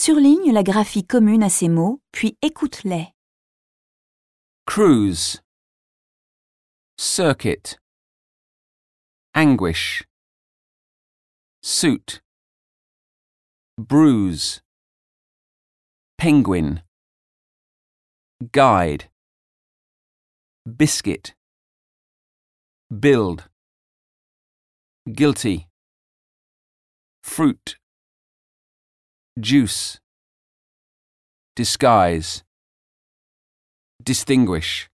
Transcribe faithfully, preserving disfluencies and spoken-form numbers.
Surligne la graphie commune à ces mots, puis écoute-les. Cruise, circuit, anguish, suit, bruise, penguin, guide, biscuit, build, guilty, fruit, juice, disguise, distinguish.